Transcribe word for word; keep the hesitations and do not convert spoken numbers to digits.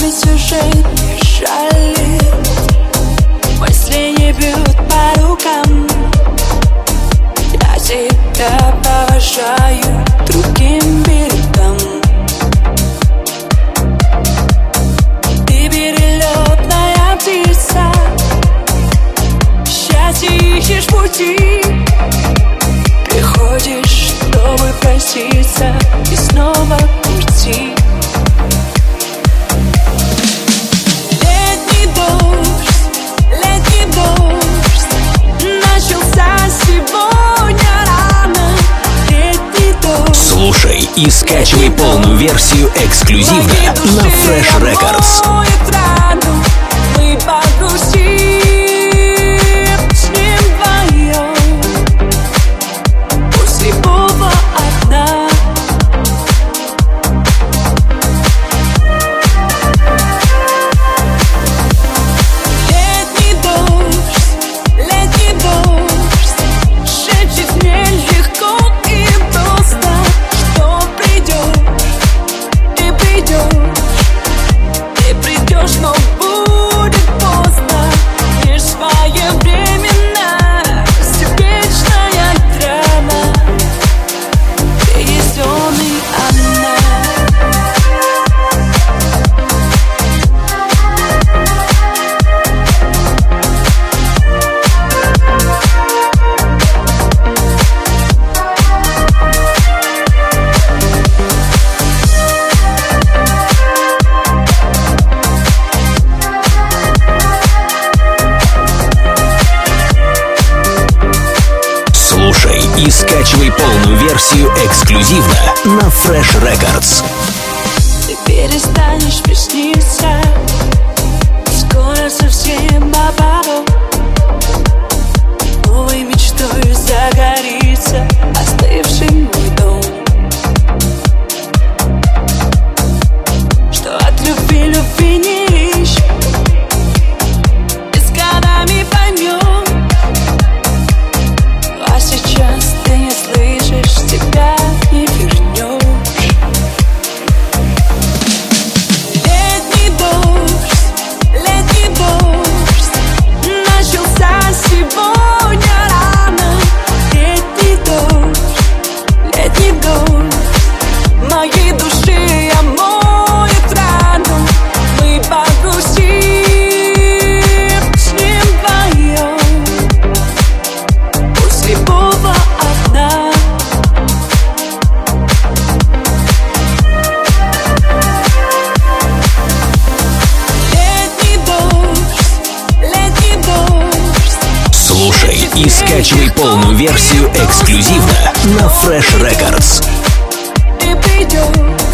нас уже не жалит, мысли не бьют по рукам. Я тебя провожаю другим берегам. Ты перелетная птица, счастье ищешь пути. Приходишь, чтобы проститься и снова уйти. Летний дождь, летний дождь начался сегодня рано. Летний дождь. Слушай и скачивай полную версию эксклюзивно на Fresh Records. Мы погрузим с ним вдвоем. Пусть любого одна. Летний дождь, летний дождь шепчет мне легко и просто, что придешь, ты придешь, ты придешь, но будет поздно. Лишь своевременность, вечная драма. Ты есть он и она. Слушай и скачивай полную версию эксклюзивно на Fresh Records. Ты перестанешь присниться, скоро совсем оборот. Новой мечтой загорится остывший мой дом. Что от любви любви не ищешь, и с годами поймем. А сейчас ты не слышишь, тебя не вернешь. Летний дождь, летний дождь начался сегодня рано. Летний дождь, летний дождь моей души омоет рану. Мы погрузим с ним вдвоем. Пусть любого одна. Летний дождь, летний дождь. Слушай и скачивай полную версию эксклюзивно на Fresh Records. Ты придешь,